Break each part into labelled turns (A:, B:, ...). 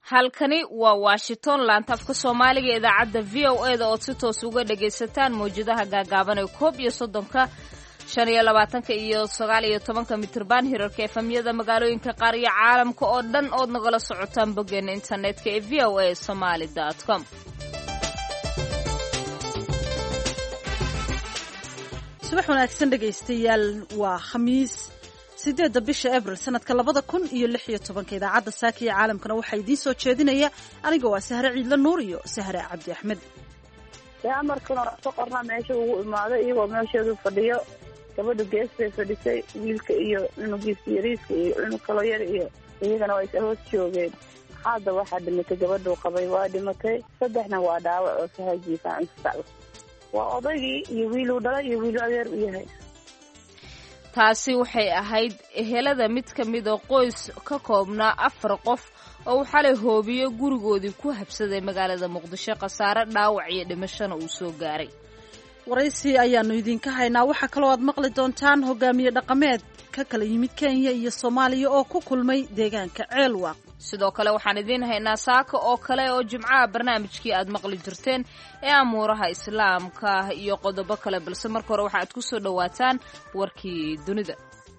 A: halkani waa Washington laantaafka Soomaaliga idaacadda VOA-da oo si toos uga dhagaysataan mowjadaha gaagaaban ee 31 25 iyo 19 mitirban hirarka efamyada magaalooyinka qaar iyo caalamka oo dhan ood nagala socotaan boggeena internetka ee voasomali.com.
B: subax wanaagsan dhegaystayaal waa khamiis 8 bisha Abriil sanadka 2016 idaacadda Saaki ee caalamkana waxaa idiin soo jeedinaya aniga waa Sahre Ciidla Nuur iyo Sahre Cabdi Axmed.
C: amarkana soo qorna meesha ugu imaaday iyagoo meesheedu fadhiyo gabadhu geestay fadhisay wiilka iyo cunugiisa yariiska iyo cunug kalo yar iyo iyagana way hoos joogeen. hadda waxaa dhimatay gabadhu qabay waa dhimatay, saddexna waa dhaawac oo sahajiifaan isbitaal. waa odaygii iyo wiil uu dhalay iyo wiil adeer u yahay.
A: taasi waxay ahayd ehelada mid ka mid ah qoys ka koobnaa 4 qof oo xalay hoobiyo gurigoodii ku habsaday magaalada Muqdisho, khasaare dhaawac iyo dhimashana uu soo gaaray.
B: waraysi ayaanu idinka haynaa. waxaa kaloo aad maqli doontaan hogaamiye dhaqameed ka kala yimid Kenya iyo Soomaaliya oo ku kulmay deegaanka Ceelwaaq.
A: sidoo kale waxaan idiin haynaa saaka oo kale oo jimcaha barnaamijkii aad maqli jirteen ee amuuraha islaamka iyo qodobo kale, balse marka hore waxaad ku soo dhawaataan warkii dunida.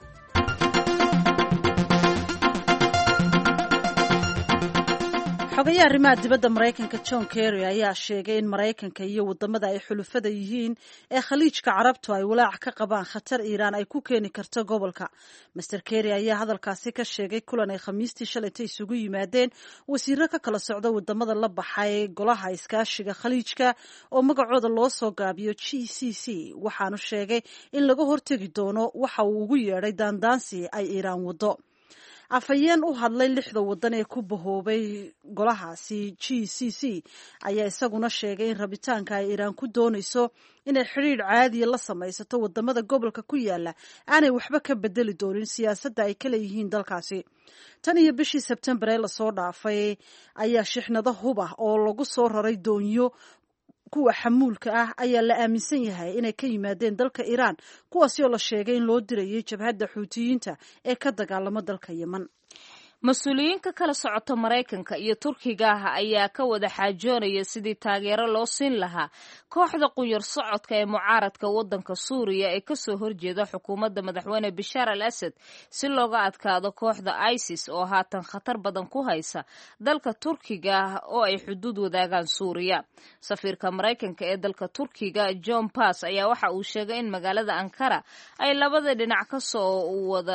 B: xogayaha arrimaha dibadda Maraykanka John Kerry ayaa sheegay in Maraykanka iyo wadamada ay xulufada yihiin ee khaliijka carabtu ay walaac ka qabaan khatar Iiraan ay ku keeni karto gobolka. Mr. Kerry ayaa hadalkaasi ka sheegay kulan ay Khamiistii shalaytay isugu yimaadeen wasiirro ka kala socda wadamada la baxay golaha iskaashiga khaliijka oo magacooda loo soo gaabiyo GCC, waxaanu sheegay in laga hortegi doono waxa uu ugu yeedhay daandaansi ay Iiraan wado. afhayeen u hadlay 6 wadan ee ku bahoobay golahaasi GCC ayaa isaguna sheegay in rabitaanka ay Iiraan ku doonayso inay xiriir caadi la samaysato wadamada gobolka ku yaala aanay waxba ka bedeli doonin siyaasadda ay kala yihiin dalkaasi. tan iyo bishii Sebtembar ee la soo dhaafay ayaa shixnado hub ah oo lagu soo raray doonyo kuwa xamuulka ah ayaa la aaminsan yahay inay ka yimaadeen dalka Iiraan, kuwaasi oo la sheegay in loo dirayay jabhadda Xuutiyiinta ee ka dagaalama dalka Yemen.
A: mas-uuliyiin ka kala socota Maraykanka iyo Turkiga ayaa ka wada xaajoonaya sidii taageero loo siin lahaa kooxda qunyar socodka ee mucaaradka wadanka Suuriya ee ka soo horjeeda xukuumadda madaxweyne Bashar al-Assad si looga adkaado kooxda ISIS oo haatan khatar badan ku haysa dalka Turkiga oo ay xuduud wadaagaan Suuriya. safiirka Maraykanka ee dalka Turkiga John Pass ayaa waxa uu sheegay in magaalada Ankara ay labada dhinac ka soo wada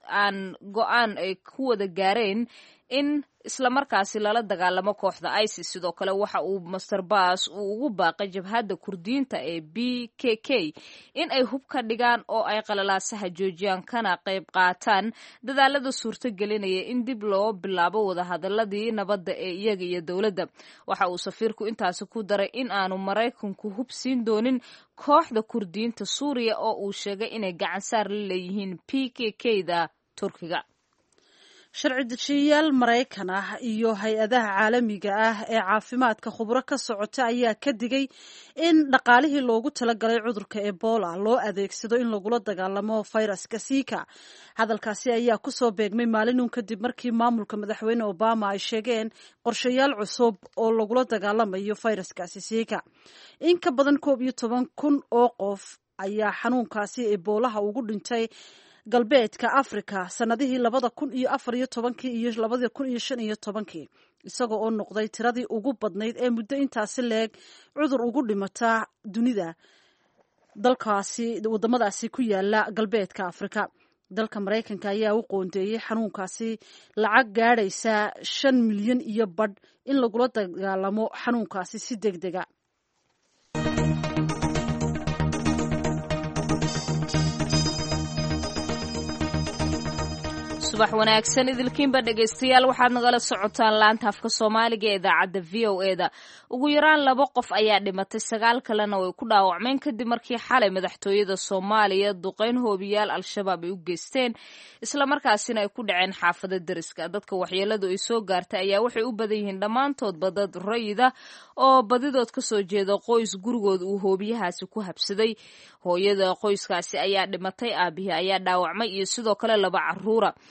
A: go'aan ay ku wada gaareen in isla markaasi lala dagaalamo kooxda ISIS. sidoo kale waxa uu Mr. Bass uu ugu baaqay jabhadda Kurdiyiinta ee PKK in ay hub ka dhigaan oo ay qalalaasaha joojiyaan kana qayb qaataan dadaalada suurtagelinaya in dib loo bilaabo wadahadaladii nabadda ee iyaga iyo dowladda. waxa uu safiirku intaasi ku daray in aanu Maraykanku hub siin doonin kooxda Kurdiyiinta Suuriya oo uu sheegay inay gacan saar la leeyihiin PKK-da Turkiga.
B: sharci dejiyayaal Maraykan ah iyo hay-adaha caalamiga ah ee caafimaadka khubro ka socota ayaa ka digay in dhaqaalihii loogu talagalay cudurka Ebola loo adeegsado in lagula dagaalamo fayraska Zika. hadalkaasi ayaa ku soo beegmay maalin kadib markii maamulka madaxweyne Obama ay sheegeen qorshayaal cusub oo lagula dagaalamayo fayraskaasi Zika. in ka badan 11,000 oo qof ayaa xanuunkaasi Ebola ugu dhintay galbeedka Afrika sanadihii 2014 iyo 2015, isagoo oo noqday tiradii ugu badnayd ee muddo intaasi leeg cudur ugu dhimata dunida dalkaasi wadamadaasi ku yaala galbeedka Afrika. dalka Maraykanka ayaa u qoondeeyay xanuunkaasi lacag gaadhaysa 5 milyan iyo badh in lagula dagaalamo xanuunkaasi si degdega.
A: subax wanaagsan idilkiinba dhagaystayaal, waxaad nagala socotaan laanta afka Soomaaliga ee idaacadda VOA-da. ugu yaraan 2 qof ayaa dhimatay, 9 kalena way ku dhaawacmeen kadib markii xalay madaxtooyada Soomaaliya duqeyn hoobiyaal al-shabaab ay u geysteen isla markaasina ay ku dhaceen xaafada deriska. dadka waxyeeladu ay soo gaartay ayaa waxay u badan yihiin dhammaantoodba dad rayida oo badidood ka soo jeeda qoys gurigood uu hoobiyahaasi ku habsaday. hooyada qoyskaasi ayaa dhimatay, aabihii ayaa dhaawacmay iyo sidoo kale 2 caruura.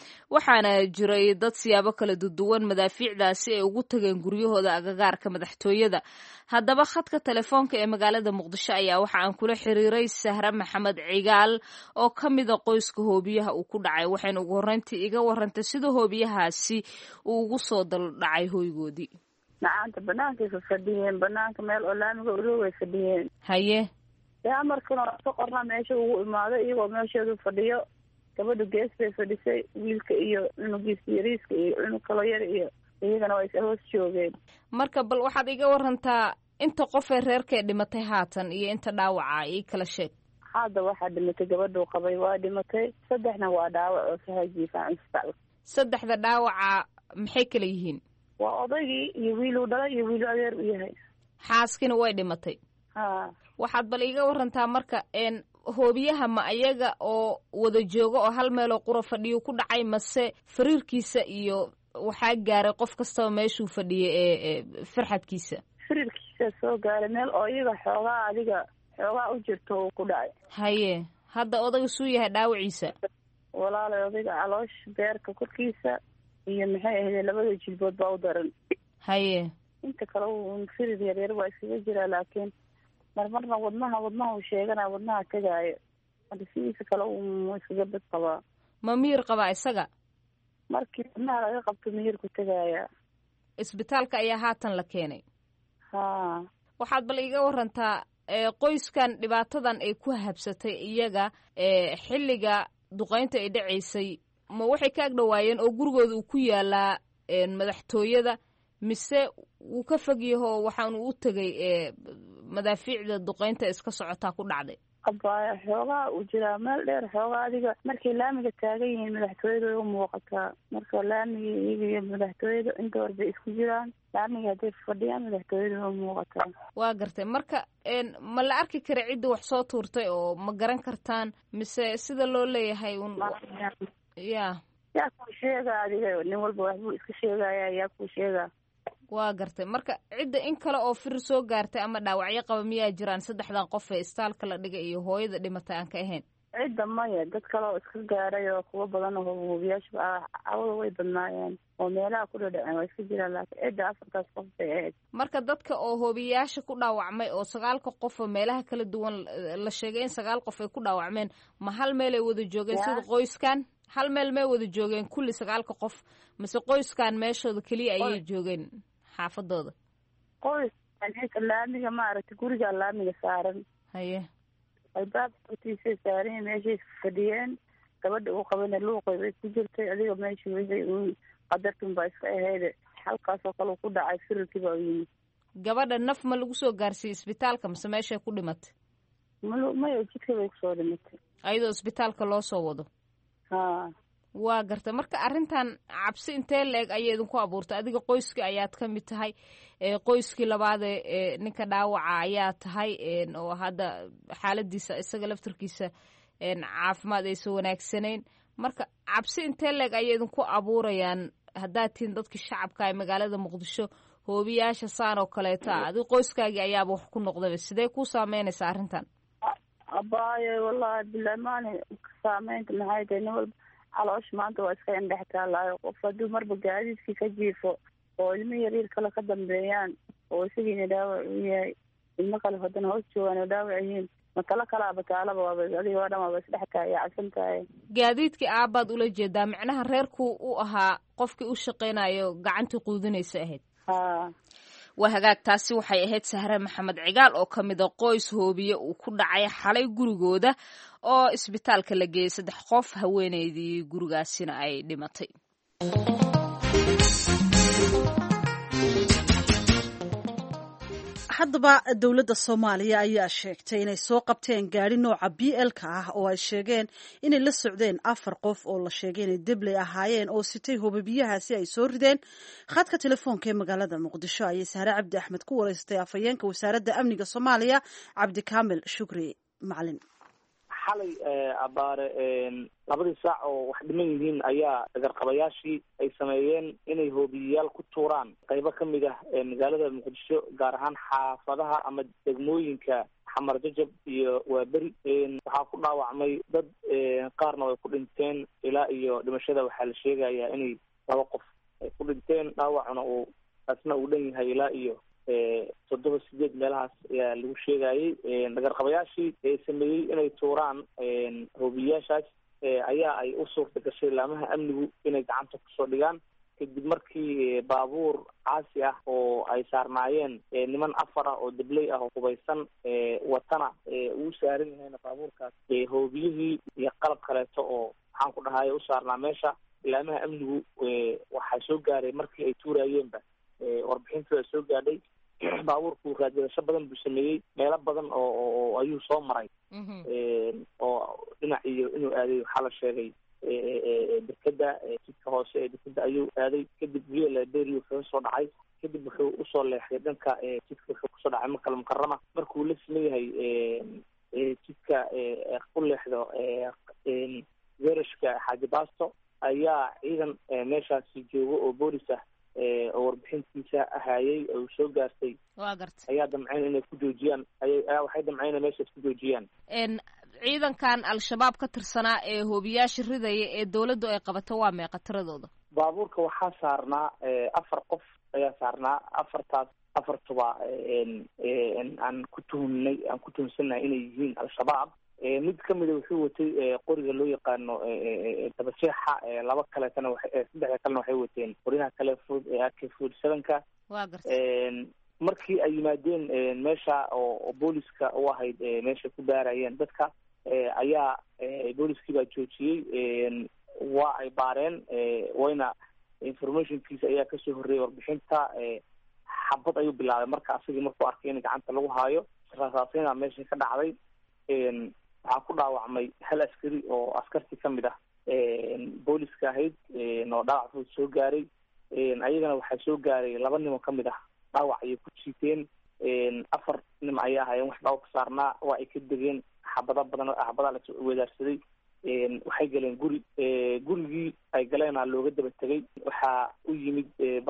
A: waxaana jiray dad siyaabo kala duwan madaafiicdaasi ay ugu tageen guryahooda agagaarka madaxtooyada. haddaba khadka telefoonka ee magaalada muqdisho ayaa waxa aan kula xiriiray Sahra Maxamed Cigaal oo ka mid ah qoyska hoobiyaha uu ku dhacay, waxayna ugu horreyntii iga warrantay sida hoobiyahaasi uu ugu soo dhacay hoygoodii.
C: macaanta banaankaay fadhiyeen, banaanka meel oo laamiga ulow ay fadhiyeen.
A: haye
C: amarkan oo soo qornaa meesha ugu imaaday iyagoo meesheedu fadhiyo. gabadha gees bay fadhisay, wiilka iyo cunugiisa yariiska iyo cunug kaloo yar iyo iyagana waa is hoos joogeen.
A: marka bal waxaad iga warantaa inta qof ee reerkee dhimatay haatan iyo inta dhaawaca ii kala sheeg.
C: hadda waxaa dhimatay gabadhuu qabay waa dhimatay, 3 waa dhaawac oo sahajiifaan isbitaal.
A: 3 dhaawaca maxay kala yihiin?
C: waa odaygii iyo wiiluu dhalay iyo wiiluu adeer u yahay.
A: xaaskina way dhimatay. waxaad bal iga warantaa marka hoobiyaha ma ayaga oo wada jooga oo hal meeloo qura fadhiyo ku dhacay, mase fariirkiisa iyo waxaa gaaray qof kastaba meeshuu fadhiyay ee firxadkiisa?
C: fariirkiisa soo gaaray meel oo iyaga xoogaa u jirto uu ku dhacay.
A: haye hadda odaga suu yahay dhaawaciisa?
C: walaalay odayga caloosh beerka korkiisa iyo maxay ahayd 2 jilbood baa u daran.
A: haye
C: inta kale firir yaryar waa iskaga jiraa, laakiin marmarna wadnaha uu sheeganaa wadnaha tegaayo. hadda sidiisa kale uu iskaga bad qabaa.
A: ma miyir qabaa isaga?
C: markii wadnaha laga qabto miyirku tegaaya.
A: isbitaalka ayaa haatan la keenay. waxaad bal iga warantaa qoyskan dhibaatadan ay ku habsatay iyaga xilliga duqaynta ay dhacaysay ma waxay ka agdhawaayeen oo gurigooda uu ku yaalaa madaxtooyada, mise wuu ka fog yaho waxaanu u tegay madaafiicda duqaynta iska socotaa ku dhacday?
C: abaya xoogaa uu jiraa meel dheer, xoogaa adiga markay laamiga taagan yihiin madaxtooyada way u muuqataa. marka laamiga iyaga iyo madaxtooyada inta hor bay isku jiraan, laamiga hadday fadhiyaan madaxtooyada way u muuqataa.
A: waa gartay. marka ma la arki kara cidda wax soo tuurtay oo ma garan kartaan, mise sida loo leeyahay
C: yaa kuu sheega adiga, nin walba waxbuu iska sheegaya, yaa kuu sheega.
A: waa gartay. marka cidda in kale oo fir soo gaartay ama dhaawacyo qaba miyaa jiraan 3 qof ee istaalka la dhigay iyo hooyada dhimatay aan ka ahayn?
C: cidda maya, dad kale oo iska gaaray oo kuwa badan oo hoobiyaasha cawada way badnaayeen oo meelaha ku dhadhaceen waa iska jiraan, laakiin cidda 4 qof bay ahayd. marka
A: dadka oo hoobiyaasha ku dhaawacmay oo 9 qof oo meelaha kala duwan la sheegay in 9 qof ay ku dhaawacmeen, ma hal meel ay wada joogeen sida qoyskan? hal meel may wada joogeen kulli 9 qof, mase qoyskan meeshooda keliya ayay joogeen xaafadooda?
C: qoyskan laamiga maaragtay guriga laamiga saaran.
A: haye
C: albaabka hortiisay saaran meeshay fadhiyeen. gabadha uu qabayna luuqay bay ku jirtay, adiga meesha wixii uu qadartun baa iska ahayd. halkaasoo kale ku dhacay firirkii baa u yimid.
A: gabadha naf ma lagu soo gaarsiiyey isbitaalka mase meeshay ku dhimatay?
C: maya jidka bay kusoo dhimatay
A: ayadoo isbitaalka loo soo wado. waa gartay. marka arrintan cabsi intee la-eg ayay idinku abuurtay? adiga qoyskii ayaad ka mid tahay, qoyskii labaade ninka dhaawaca ayaa tahay oo hadda xaaladiisa isaga laftarkiisa caafimaad aysan wanaagsanayn. marka cabsi intee la-eg ayay idinku abuurayaan haddaad tihiin dadkii shacabka ee magaalada muqdisho? hoobiyaasha saan oo kaleeta adiga qoyskaagii ayaaba wax ku noqdaba, sidee kuu saameynaysaa arrintan?
C: abaayo wallahi bilahi maani saameynta maxay tahay, nin walba caloosh maanta waa iska indhex taalaayo. qof hadduu marba gaadiidkii ka jiifo oo ilmo yaryar kale ka dambeeyaan oo isagiina dhaawac u yahay, ilmo kale haddana hoos joogaan oo dhaawac yihiin, matalo kalaaba taalaba waaba adiga waa dhan waaba isdhex tahay yaa cabsan tahay.
A: gaadiidkii aabbaad ula jeedaa, micnaha reerku u ahaa qofkii u shaqaynayo gacantii quudinaysa ahayd? waa hagaag. taasi waxay ahayd Sahre Maxamed Cigaal oo ka mid a qoys hoobiye uu ku dhacay xalay gurigooda oo isbitaalka la geeyey 3 qof, haweeneydii gurigaasina ay dhimatay.
B: haddaba dowladda Soomaaliya ayaa sheegtay inay soo qabteen gaari nooca BL-ka ah oo ay sheegeen inay la socdeen 4 qof oo la sheegay inay debley ahaayeen oo sitay hoobiyahaasi ay soo rideen. khadka telefoonka ee magaalada Muqdisho ayay Sahre Cabdi Axmed ku wareystay afhayeenka wasaaradda amniga Soomaaliya Cabdi Kaamil Shukri Macalin.
D: xalay abaare 2 saac oo wax dhiman yihiin ayaa dagarqabayaashii ay sameeyeen inay hoobiyayaal ku tuuraan qaybo ka mid ah magaalada Muqdisho, gaar ahaan xaafadaha ama degmooyinka xamar jajab iyo waaberi. waxaa ku dhaawacmay dad qaarna way ku dhinteen, ilaa iyo dhimashada waxaa la sheegayaa inay 2 qof ay ku dhinteen, dhaawacuna asna uu dhan yahay ilaa iyo 7-8 meelahaas ayaa lagu sheegayay. dhagarqabayaashii sameeyey inay tuuraan hoobiyaashaas ayaa ay u suurta gashay laamaha amnigu inay gacanta kusoo dhigaan, kadib markii baabuur caasi ah oo ay saarnaayeen niman 4 oo dabley ah oo hubaysan watana uu saaran yahayna baabuurkaas hoobiyihii iyo qalab kaleeto oo waxaan ku dhahay u saarnaa meesha. laamaha amnigu waxaa soo gaaray markii ay tuurayeenba warbixintooda soo gaadhay. baabuurku raadgadasho badan buu sameeyey, meelo badan oo ayuu soo maray oo dhinac iyo inuu aaday waxaa la sheegay dekeda jidka hoose ee dekeda ayuu aaday, kadib vlberi wuxuu soo dhacay, kadib wuxuu usoo leexday dhanka jidka wuxuu kusoo dhacay Makal Mukarama. markuu la sameeyahay jidka ku leexdo weerashka Xaaji Baasto ayaa ciidan meeshaasi joogo oo boolis ah oo warbixintiisa ahayay oo soo gaartay ayaa damceen inay ku joojiyaan, waxay damceen meeshaas ku joojiyaan.
A: ciidankan al-shabaab ka tirsanaa ee hoobiyaasha ridaya ee dawladdu ay qabato waa meeqa tiradooda?
D: baabuurka waxaa saarnaa 4 qof ayaa saarnaa. 4tuba aan ku tuhunsannahay inay yihiin al-shabaab. mid kamida wuxuu watay qoriga loo yaqaano dabajeexa, 2 kaleetana 3 kalena waxay wateen qoryaha kale fudud ee AK-47.
A: waa gartay.
D: markii ay yimaadeen meesha oo booliska u ahayd meesha ku baarayeen dadka ayaa booliskii baa joojiyey, waa ay baareen, wayna informationkiisa ayaa kasoo horreeyay warbixinta. xabad ayuu bilaabay marka asagii markuu arkay in gacanta lagu haayo, rasaasina meesha ka dhacday. waxaa ku dhaawacmay 1 askari oo askartii kamid ah booliska ahayd oo dhaawac fudud soo gaaray. ayagana waxaa soo gaaray 2 nin oo kamid ah dhaawac ayay ku jiiteen. 4 nin ayaa ahaayeen wax dhaawac ka saarnaa, waa ay ka degeen. xabadaa la weedaarsaday. waxay galeen gurigii ay galeenaa looga daba tegay. waxaa u yimid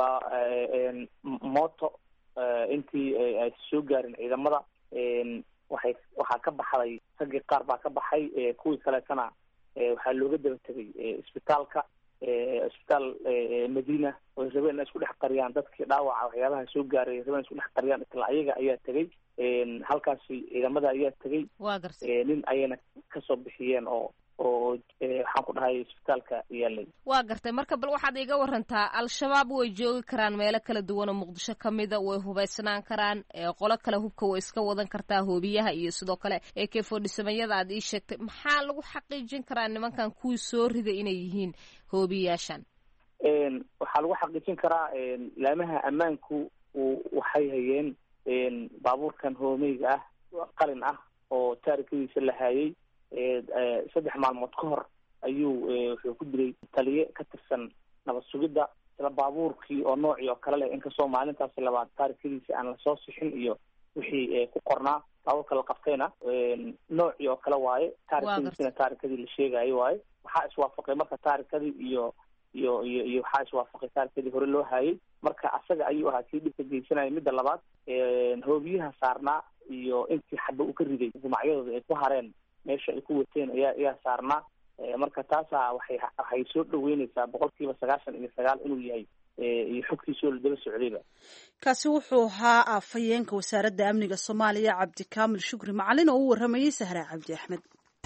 D: mooto intii ay soo gaarin ciidamada. waxaa ka baxday raggii qaar baa ka baxay, kuwii kaleetana waxaa looga daba tegay isbitaalka isbitaal Madiina oo rabeen isku dhex qariyaan dadkii dhaawaca waxyaabaha soo gaaray, rabeen isku dhex qariyaan isla ayaga ayaa tegay. halkaasi ciidamada ayaa tegay. nin ayayna kasoo bixiyeen oo waxaan ku dhahay isbitaalka yaalay.
A: waa gartay. marka bal waxaad iga warantaa, al-shabaab way joogi karaan meelo kala duwan oo muqdisho kamida, way hubaysnaan karaan, qolo kale hubka way iska wadan kartaa, hoobiyaha iyo sidoo kale AK-47 aad ii sheegtay. maxaa lagu xaqiijin karaa nimankan kuwii soo riday inay yihiin hoobiyaashan?
D: waxaa lagu xaqiijin karaa laamaha ammaanku waxay hayeen baabuurkan hoomeyga ah qalin ah oo taarikadiisa la hayay. 3 maalmood ka hor ayuu wuxuu ku dilay taliye ka tirsan nabad sugidda. isla baabuurkii oo noocii oo kale leh, inkastoo maalintaasi labaad taarikadiisa aan lasoo sixin iyo wixii ku qornaa. baabuurka la qabtayna noocii oo kale waaye, taarikadiisina taarikadii la sheegayo waaye. waxaa iswaafaqay marka taarikadii iyo waxaa iswaafaqay taarikadii hore loo hayay. marka asaga ayuu ahaa kii dhibka geysanaya. midda labaad, hoobiyaha saarnaa iyo intii xaba uu ka riday gumacyadooda ay ku hareen meesha ay ku wateen ayaa saarnaa. marka taasaa waxay soo dhaweyneysaa 99% inuu yahay iyo xogtiisoo la daba socdayba.
B: kaasi wuxuu ahaa afhayeenka wasaaradda amniga Soomaaliya Cabdikaamil Shukri Macalin oo u waramayay Sahra Cabdi Axmed.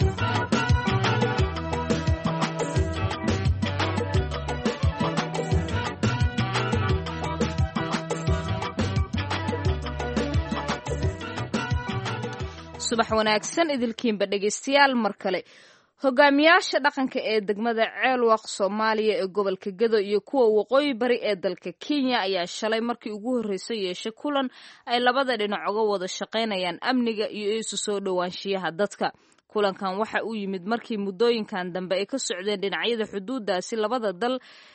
A: subax wanaagsan idilkiinba dhegeystayaal mar kale. hogaamiyaasha dhaqanka ee degmada Ceelwaq Soomaaliya ee gobolka Gedo iyo kuwa waqooyi bari ee dalka Kenya ayaa shalay markii ugu horeysay yeeshay kulan ay labada dhinac uga wada shaqaynayaan amniga iyo isu soo dhawaanshiyaha dadka. kulankan waxa uu yimid markii muddooyinkan dambe ay ka socdeen dhinacyada xuduudaasi labada dal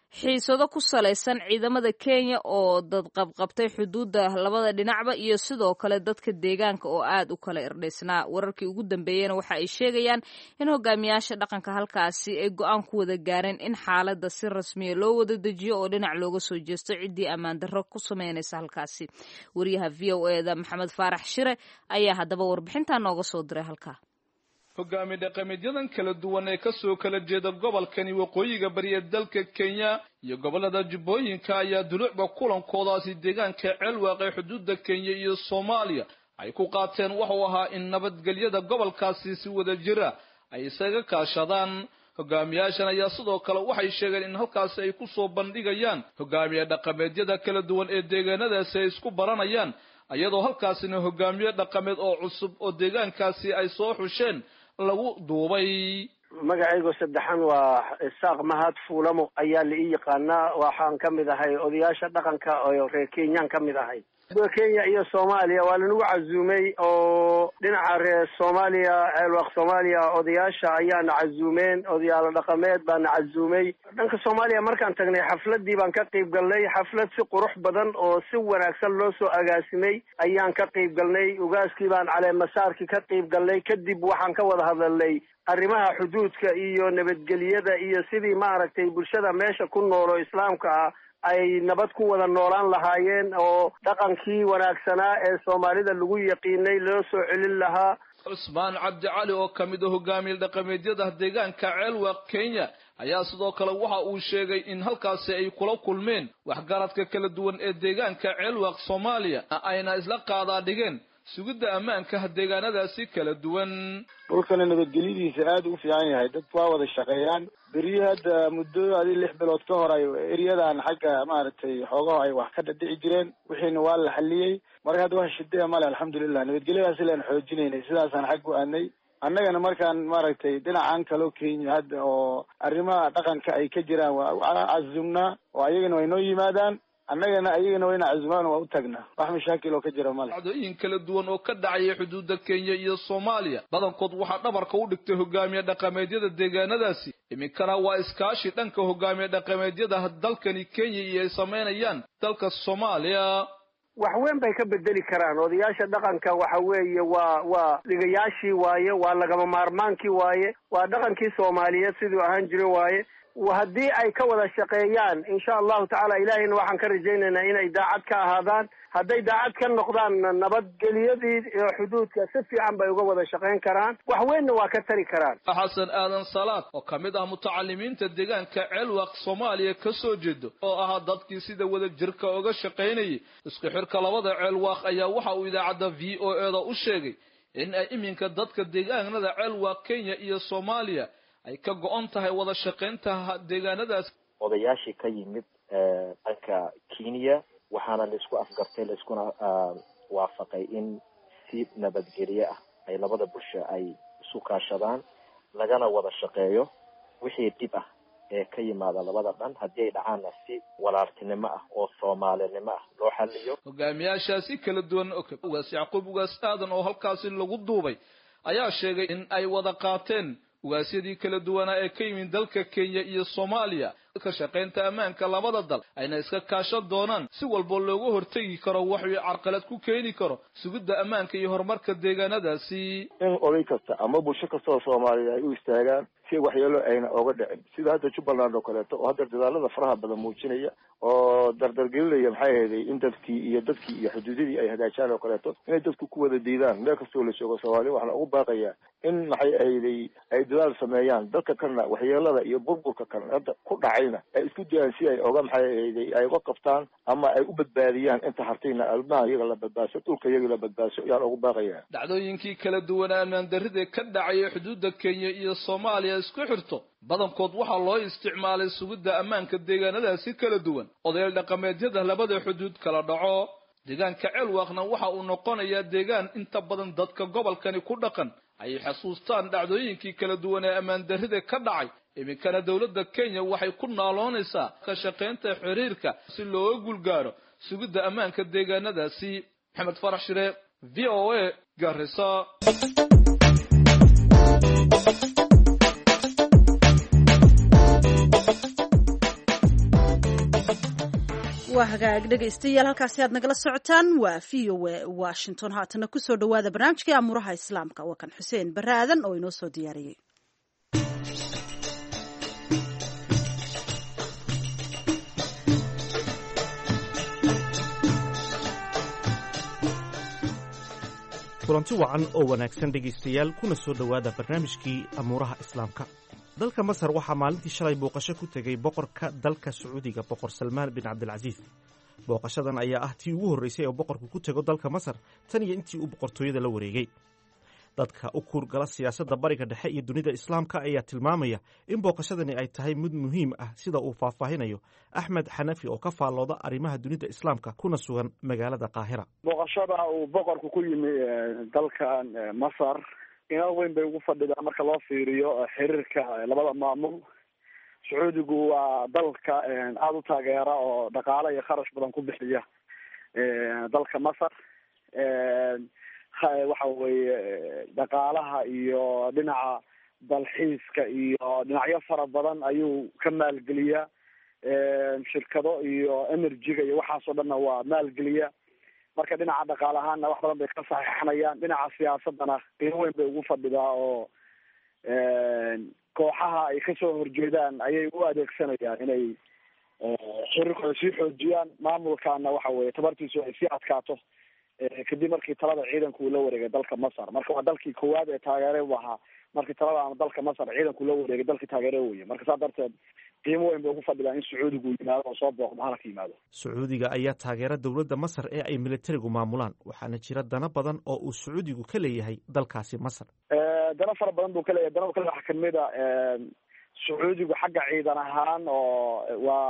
A: xiisado ku salaysan ciidamada Kenya oo dad qabqabtay xuduudda labada dhinacba iyo sidoo kale dadka deegaanka oo aad u kala irdhaysnaa. Wararkii ugu dambeeyayna waxa ay sheegayaan in hogaamiyaasha dhaqanka halkaasi ay go'aan ku wada gaareen in xaaladda si rasmiya loo wada dejiyo oo dhinac looga soo jeesto ciddii ammaan darro ku sameynaysa halkaasi. Wariyaha VOA-da Maxamed Faarax Shire ayaa haddaba warbixintan nooga soo diray halkaa.
E: hogaami dhaqameedyadan kala duwan ee ka soo kala jeeda gobolkani waqooyiga bari ee dalka Kenya iyo gobolada Jubbooyinka ayaa dulucba kulankoodaasi deegaanka Ceelwaaq ee xuduudda Kenya iyo Soomaaliya ay ku qaateen wuxuu ahaa in nabadgelyada gobolkaasi si wada jira ay isaga kaashadaan. hogaamiyaashan ayaa sidoo kale waxay sheegeen in halkaasi ay ku soo bandhigayaan hogaamiye dhaqameedyada kala duwan ee deegaanadaasi ay isku baranayaan, iyadoo halkaasina hogaamiye dhaqameed oo cusub oo deegaankaasi ay soo xusheen lagu duubay.
F: magacaygu saddexan waa Isaaq Mahad Fuulamo ayaa la ii yaqaanaa. waxaan ka mid ahay odayaasha dhaqanka oo reer Kenyaan ka mid ahay. Kenya iyo Soomaaliya waa lagu casuumay oo dhinaca reer Soomaaliya Ceelwaaq Soomaaliya odayaasha ayaa na casuumeen, odayaal dhaqameed baa na casuumay. dhanka Soomaaliya markaan tagnay xafladii baan ka qayb galnay, xaflad si qurux badan oo si wanaagsan loo soo agaasimay ayaan ka qayb galnay. ugaaskii baan caleemasaarkii ka qayb galnay. kadib waxaan ka wada hadalnay arrimaha xuduudka iyo nabadgelyada iyo sidii maaragtay bulshada meesha ku nool oo islaamka ah ay nabad ku wada noolaan lahaayeen oo dhaqankii wanaagsanaa ee Soomaalida lagu yaqiinay loo soo celin lahaa.
E: Usmaan Cabdi Cali oo kamid ah hogaamiye dhaqameedyada deegaanka Ceelwaaq Kenya ayaa sidoo kale waxa uu sheegay in halkaasi ay kula kulmeen waxgaradka kala duwan ee deegaanka Ceelwaaq Soomaaliya ayna isla qaadaa dhigeen sugidda ammaanka deegaanadaasi kala duwan.
G: dhulkana nabadgelyadiisa aad u fiican yahay, dadku waa wada shaqeeyaan. beri hadda muddo 6 bilood ka hor ay eriyadan xagga maaragtay xoogaha ay wax ka dhici jireen, wixiina waa la xaliyay. marka hadda wax shidda ma leh, alxamdulillah. nabadgelyadaas leen xoojinaynay, sidaasaan xag u aanay. annagana markaan maaragtay dhinacan kale Kenya hadda oo arrimaha dhaqanka ay ka jiraan waa azumna oo ayagana way noo yimaadaan, annagana ayagana wayna casumaan waa u tagnaa. wax mashaakil oo ka jira male.
E: dhacdooyin kala duwan oo ka dhacay xuduudda Kenya iyo Soomaaliya badankood waxa dhabarka u dhigtay hogaamiye dhaqameedyada deegaanadaasi. iminkana waa iskaashi dhanka hogaamiye dhaqameedyada dalkani Kenya iyo ay sameynayaan dalka Soomaaliya.
F: wax weyn bay ka bedeli karaan. odayaasha dhaqanka waxa weeye waa dhigayaashii waaye, waa lagama maarmaankii waaye, waa dhaqankii Soomaaliyeed sidoo ahaan jiray waaye. haddii ay ka wada shaqeeyaan insha Allahu tacaala ilaahayna waxaan ka rajaynaynaa inay daacad ka ahaadaan. hadday daacad ka noqdaan nabadgelyadii xuduudka si fiican bay uga wada shaqeyn karaan, wax weynna waa ka tari karaan.
E: Xasan Aadan Salaad oo kamid ah mutacalimiinta deegaanka Ceelwaaq Soomaaliya ka soo jeedo oo ahaa dadkii sida wada jirka uga shaqeynayay isku xirka labada Ceelwaaq ayaa waxa uu idaacada VOA-da u sheegay in ay iminka dadka deegaanada Ceelwaaq Kenya iyo Soomaaliya ay ka go'an tahay wada shaqeynta deegaanadaas.
H: odayaashii ka yimid dhanka Kenya waxaana la isku afgartay, la iskuna waafaqay in si nabadgelyo ah ay labada bulsho ay isu kaashadaan lagana wada shaqeeyo wixii dib ah ee ka yimaada labada dhan haddii ay dhacaanna si walaaltinimo ah oo Soomaalinimo ah loo xalliyo.
E: hogaamiyaashaasi kala duwan ugaas Yacquub ugaas Aadan oo halkaasi lagu duubay ayaa sheegay in ay wada qaateen ugaasyadii kala duwanaa ee ka yimid dalka Kenya iyo Soomaaliya ka shaqeynta ammaanka labada dal ayna iska kaashan doonaan si walba looga hortagi karo wax uu carqalad ku keeni karo sugidda ammaanka iyo horumarka deegaanadaasi.
I: in oday kasta ama bulsho kasta oo Soomaaliya ay u istaagaan si waxyeelo ayna oga dhicin, sida hadda Jubbaland oo kaleeto oo hadda dadaalada faraha badan muujinaya oo dardargelinaya maxay ahaydey in dadkii iyo xuduudadii ay hagaajaan oo kaleeto inay dadku ku wada diidaan meel kastoo la joogo Soomaaliya. waxaan ugu baaqayaa in maxay ahaydey ay dadaal sameeyaan dadka kana waxyeelada iyo burburka kan hadda ku dhacayna ay isku dayaan si ay oga maxay ahaydey ay uga qabtaan ama ay u badbaadiyaan inta hartayna albaha iyaga la badbaasho, dhulka iyaga la badbaasho. yaan ugu baaqayaa
E: dhacdooyinkii kala duwan ammaan darrida ka dhacay xuduudda Kenya iyo Soomaaliya isku xirto badankood waxaa loo isticmaalay sugidda ammaanka deegaanadaasi kala duwan. odayaal dhaqameedyada labada xuduud kala dhaco deegaanka Ceelwaaqna waxa uu noqonayaa deegaan inta badan dadka gobolkani ku dhaqan ay xasuustaan dhacdooyinkii kala duwan ee ammaan darrida ka dhacay. iminkana dawladda Kenya waxay ku naaloonaysaa ka shaqeynta xiriirka si loo gulgaaro sugidda ammaanka deegaanadaasi. Maxamed Faarax Shire, VOA, Garissa.
B: waa hagaag dhegaystayaal halkaasi aad nagala socotaan waa v o a washington haatana kusoo dhawaada barnaamijkii amuuraha islaamka waa kan xuseen barre aadan oo inoo soo diyaariyey.
J: kulanti wacan oo wanaagsan dhegaystayaal kuna soo dhowaada barnaamijkii amuuraha islaamka. dalka masar waxaa maalintii shalay booqasho ku tegey boqorka dalka sacuudiga boqor salmaan bin cabdilcasiis. booqashadan ayaa ah tii ugu horraysay oo boqorku ku tego dalka masar tan iyo intii uu boqortooyada la wareegay. dadka u kuurgala siyaasadda bariga dhexe iyo dunida islaamka ayaa tilmaamaya in booqashadani ay tahay mid muhiim ah sida uu faahfaahinayo axmed xanafi oo ka faallooda arrimaha dunida islaamka kuna sugan magaalada qaahira.
K: booqashada uu boqorku ku yimi dalkan masar inaal weyn bay ugu fadhidaa marka loo fiiriyo xiriirka labada maamul. sacuudigu waa dalka aada u taageera oo dhaqaale iyo kharash badan ku bixiya dalka masar. waxa weeye dhaqaalaha iyo dhinaca dalxiiska iyo dhinacyo fara badan ayuu ka maalgeliyaa. shirkado iyo energy-ga iyo waxaasoo dhanna waa maalgeliya. marka dhinaca dhaqaale ahaanna wax badan bay ka saxiixanayaan. dhinaca siyaasadana qiimo weyn bay ugu fadhidaa oo kooxaha ay kasoo horjeedaan ayay u adeegsanayaan inay xiriirkooda sii xoojiyaan. maamulkaana waxa weeye tabartiisu ay sii adkaato kadib markii talada ciidanku uu la wareegay dalka masar. marka waa dalkii koowaad ee taageere u ahaa markii talada dalka masar ciidanku la wareegay dalkii taageere weye. marka saa darteed qiimo weyn bay ugu fadhidaa in sacuudigu yimaado oo soo booqdo halka yimaado.
J: sacuudiga ayaa taageera dowladda masar ee ay militarigu maamulaan waxaana jira dana badan oo uu sacuudigu ka leeyahay dalkaasi masar.
K: dana fara badan buu ka leeyahay. dana kale waxaa kamid a sacuudigu xagga ciidan ahaan oo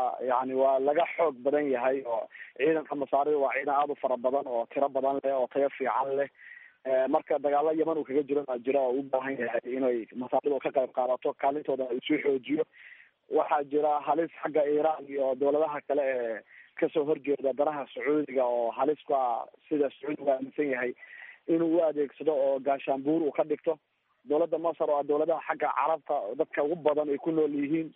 K: waa laga xoog badan yahay oo ciidanka masaarida waa ciidan aada u fara badan oo tiro badan leh oo tayo fiican leh. marka dagaalo yeman uu kaga jira oo u baahan yahay inay masaarida ka qayb qaadato kaalintooda ay soo xoojiyo. waxaa jira halis xagga iiraan iyo dowladaha kale ee kasoo horjeeda danaha sacuudiga oo halis ku ah sida sacuudigu aaminsan yahay inuu u adeegsado oo gaashaanbuur uu ka dhigto. dowladda masar oo ah dowladaha xagga carabta dadka ugu badan ay ku nool yihiin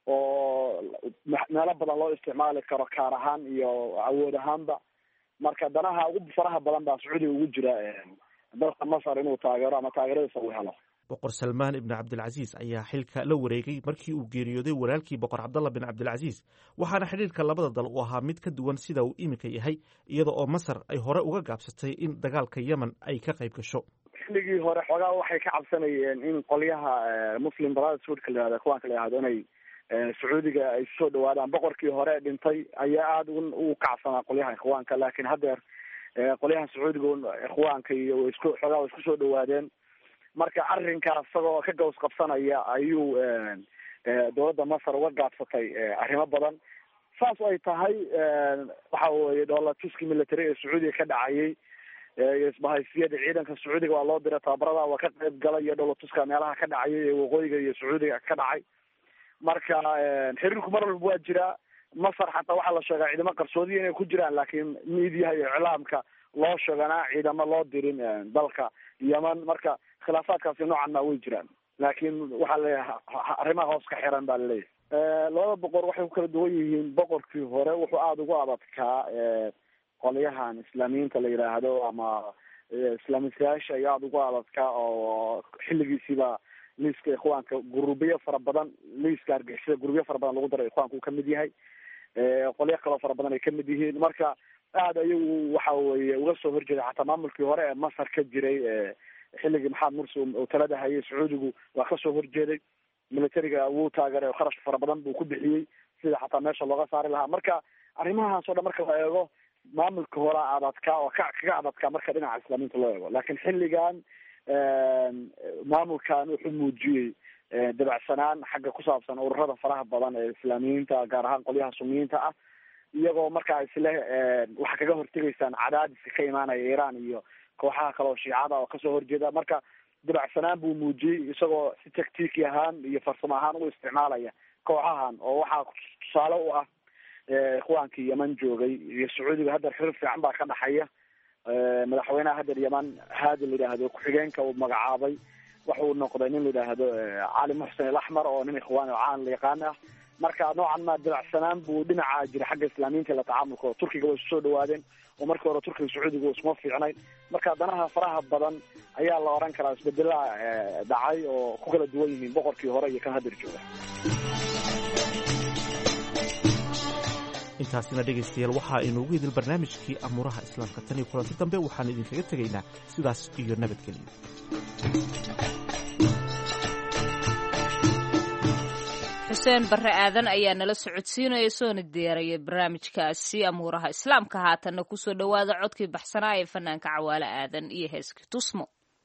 K: oo meelo badan loo isticmaali karo kaar ahaan iyo awood ahaanba. marka danaha ugu faraha badan baa sacuudiga ugu jira dalka masar inuu taageero ama taageeradiisa uu helo.
J: boqor salmaan ibn cabdilcasiis ayaa xilka la wareegay markii uu geeriyooday walaalkii boqor cabdallah bin cabdilcasiis waxaana xidhiirka labada dal uu ahaa mid ka duwan sida uu iminka yahay iyada oo masar ay hore uga gaabsatay in dagaalka yemen ay ka qayb gasho.
K: xilligii hore xoogaa waxay ka cabsanayeen in qolyaha muslim brotherhoodka la yihahdo kuwaanka la yihahdo inay sacuudiga ay soo dhawaadaan. boqorkii hore dhintay ayaa aada u kacsanaa qolyaha ikhwaanka laakiin haddeer qolyaha sacuudiga ikhwaanka iyo xoogaa way isku soo dhawaadeen. marka arrinkaas isagoo ka gaws qabsanaya ayuu dowladda masar uga gaabsatay arrimo badan. saas ay tahay waxa weye dhoolatuskii military ee sacuudiga ka dhacayay iyo isbahaysiyada ciidanka sacuudiga waa loo diray tababarada waa ka qayb galay iyo dhoolatuska meelaha ka dhacayay ee waqooyiga iyo sacuudiga ka dhacay. marka xiriirku mar walba waa jiraa. masar xataa waxaa la sheegaa ciidamo qarsoodiya inay ku jiraan laakiin miidiyaha iyo iclaamka loo sheeganaa ciidamo loo dirin dalka yemen. marka khilaafaadkaasi noocan ma way jiraan laakiin waxaa laleeyahay arrimaha hoos ka xiran baa laleeyahay. labada boqor waxay ku kala duwan yihiin. boqorkii hore wuxuu aada ugu adadkaa qolyahan islaamiyiinta la yidhaahdo ama islaamisayaasha ayaa aada ugu adadkaa oo xilligiisiiba liiska ikhwaanka gurubiyo fara badan liiska argixisada gurubiyo fara badan lagu daray ikhwaanka uu kamid yahay. qolyo kaloo fara badan ay kamid yihiin. marka aada ayagu waxa weye uga soo horjeeda xataa maamulkii hore ee masar ka jiray xilligii maxamed mursi uu talada hayay sacuudigu waa kasoo horjeeday. militariga wuu taageeray kharash fara badan buu ku bixiyey sida xataa meesha looga saari lahaa. marka arrimahaas oo dhan marka la eego maamulka hore adadkaa oo kaga adadkaa marka dhinaca islaamiyiinta loo eego. laakiin xilligan maamulkan wuxuu muujiyey dabacsanaan xagga ku saabsan ururada faraha badan ee islaamiyiinta gaar ahaan qolyaha sunniyiinta ah iyagoo markaa isle waxaa kaga hortegaysaan cadaadiska ka imaanaya iiraan iyo kooxaha kale oo shiicada oo kasoo horjeeda. marka dabacsanaan buu muujiyey isagoo si tactiiki ahaan iyo farsamo ahaan u isticmaalaya kooxahan oo waxaa tusaale u ah ikhwaankii yemen joogay iyo sacuudiga haddeer xiriir fiican baa ka dhaxaya. madaxweynaha haddeer yemen haadi la yidhaahdo ku-xigeenka uu magacaabay waxa uu noqday nin la yidhaahdo cali muxsen alaxmar oo nin ikhwaan oo caan la yaqaan ah. marka noocan ma dilacsanaan buu dhinaca jira xagga islaamiyiinta la tacaamulka oo turkiga way isu soo dhawaadeen oo markii hore turkiga sacuudiga isuma fiicnayn marka danaha faraha badan ayaa la oran karaa isbedelaha dhacay oo ku kala duwan yihiin boqorkii hore iyo kan hadda jooga.
J: intaasina dhegaystayaal waxaa inoogu idil barnaamijkii amuuraha islaamka tan iyo kulanti dambe waxaan idinkaga tegaynaa sidaas iyo nabadgelyo.
A: xuseen barre aadan ayaa nala socodsiinaya soona diyaariyay barnaamijkaasi amuuraha islaamka. haatanna kusoo dhowaada codkii baxsanaa ee fanaanka Cawaale Aadan iyo heeskii Tusmo.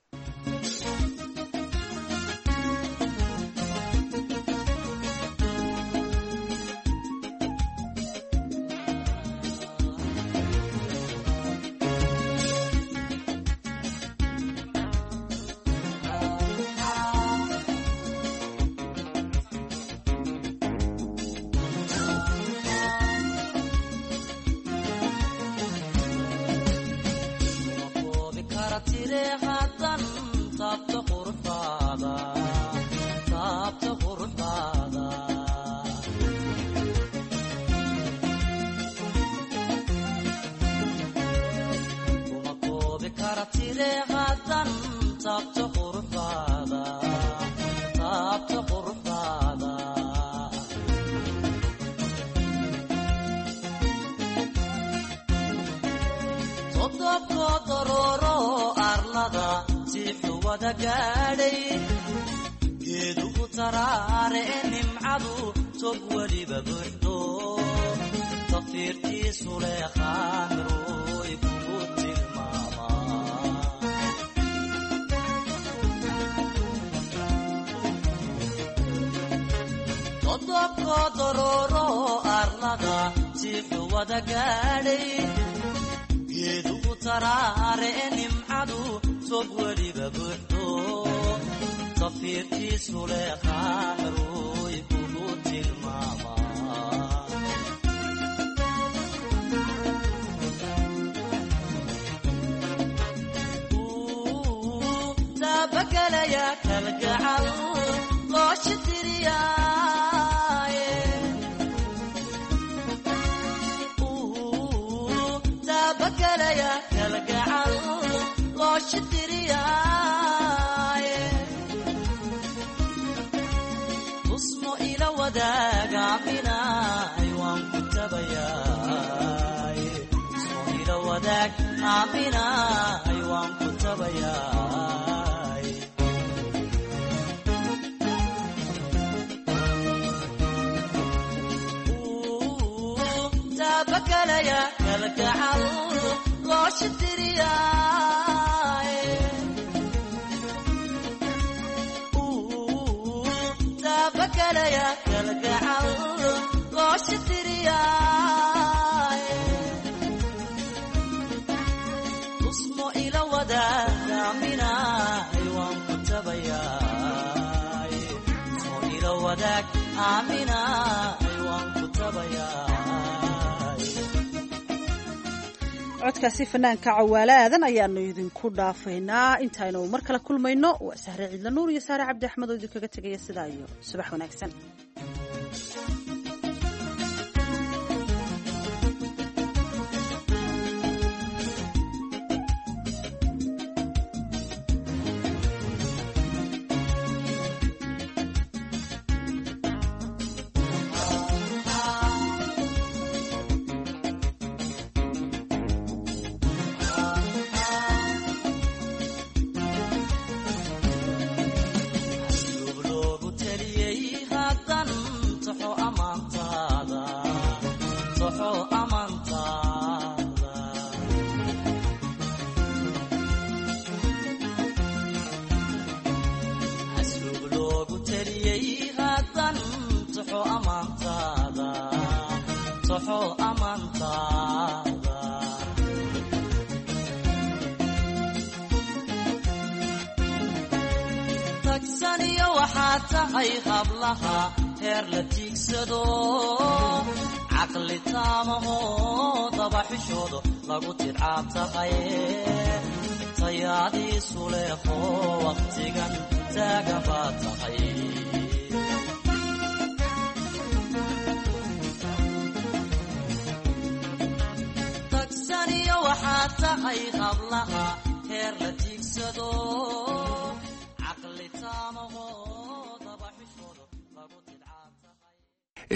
B: codkaasi fanaanka Cawaale Aadan ayaanu idinku dhaafaynaa intaynu mar kale kulmayno. waa Sahre Ciidla Nuur iyo Saare Cabdi Axmed oo idinkaga tagaya sidaa iyo subax wanaagsan.
L: tahay hablaha heer la tiigsado caqli taamaho